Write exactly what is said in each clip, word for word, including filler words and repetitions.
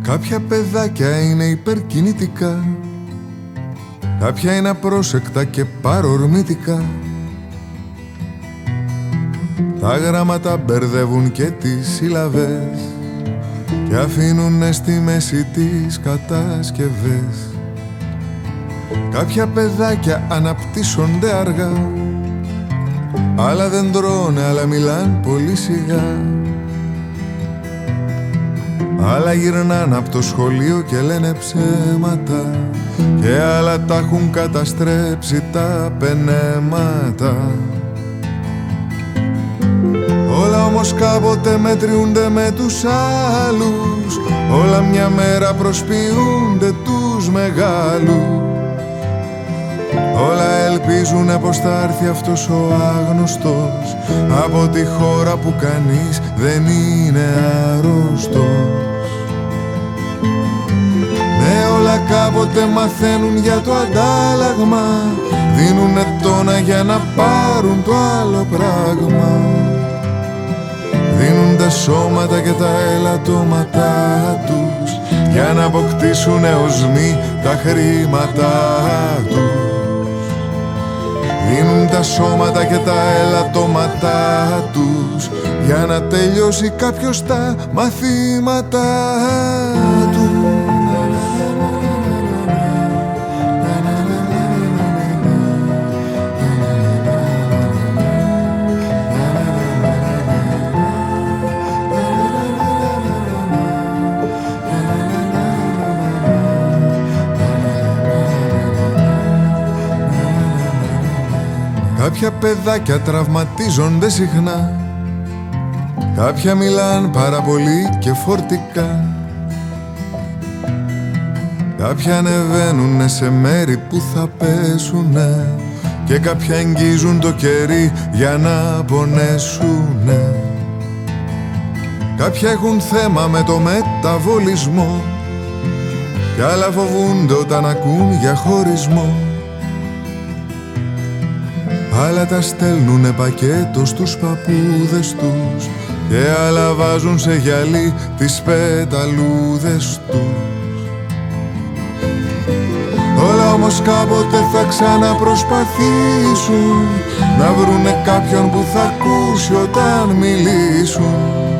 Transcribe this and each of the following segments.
Κάποια παιδάκια είναι υπερκινητικά, κάποια είναι απρόσεκτα και παρορμητικά. Τα γράμματα μπερδεύουν και τις σύλλαβες και αφήνουνε στη μέση τις κατασκευές. Κάποια παιδάκια αναπτύσσονται αργά, άλλα δεν τρώνε, άλλα μιλάν πολύ σιγά. Άλλα γυρνάνε από το σχολείο και λένε ψέματα και άλλα τα έχουν καταστρέψει τα πενέματα. Όλα όμως κάποτε μετριούνται με τους άλλους, όλα μια μέρα προσποιούνται τους μεγάλους. Όλα ελπίζουνε πως θα έρθει αυτός ο άγνωστος από τη χώρα που κανείς δεν είναι άρρωστος. Ναι, όλα κάποτε μαθαίνουν για το αντάλλαγμα, δίνουνε τόνα για να πάρουν το άλλο πράγμα. Δίνουν τα σώματα και τα ελαττώματά τους για να αποκτήσουνε οσμοί τα χρήματά τους. Δίνουν τα σώματα και τα ελαττώματά τους για να τελειώσει κάποιος τα μαθήματά του. Κάποια παιδάκια τραυματίζονται συχνά, κάποια μιλάν πάρα πολύ και φορτικά. Κάποια ανεβαίνουνε σε μέρη που θα πέσουνε και κάποια αγγίζουν το κερί για να πονέσουνε. Κάποια έχουν θέμα με το μεταβολισμό κι άλλα φοβούνται όταν ακούν για χωρισμό. Άλλα τα στέλνουνε πακέτο στους παππούδες τους και άλλα βάζουν σε γυαλί τις πεταλούδες τους. Όλα όμως κάποτε θα ξαναπροσπαθήσουν να βρουνε κάποιον που θα ακούσει όταν μιλήσουν.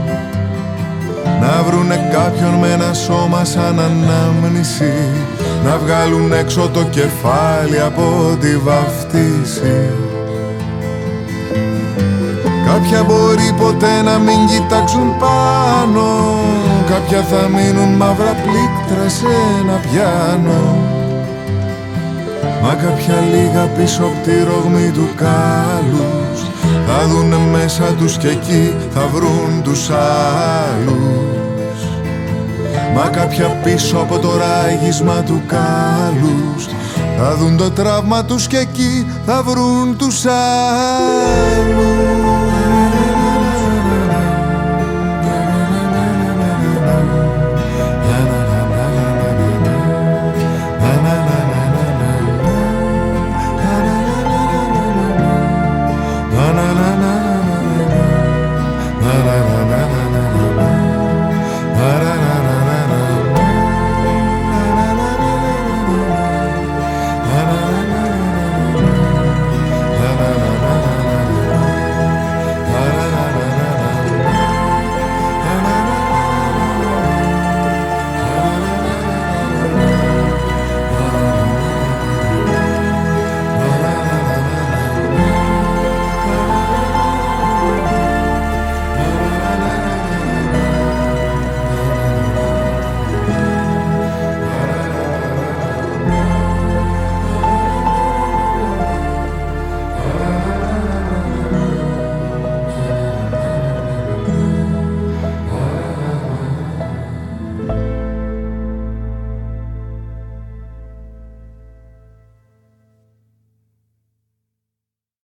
Να βρουνε κάποιον με ένα σώμα σαν ανάμνηση, να βγάλουν έξω το κεφάλι από τη βαφτίση. Κάποια μπορεί ποτέ να μην κοιτάξουν πάνω, κάποια θα μείνουν μαύρα πλήκτρα σε ένα πιάνο. Μα κάποια λίγα πίσω από τη ρογμή του κάλους θα δουνε μέσα τους και εκεί θα βρουν τους άλλους. Μα κάποια πίσω από το ράγισμα του κάλους θα δουν το τραύμα τους και εκεί θα βρουν τους άλλους.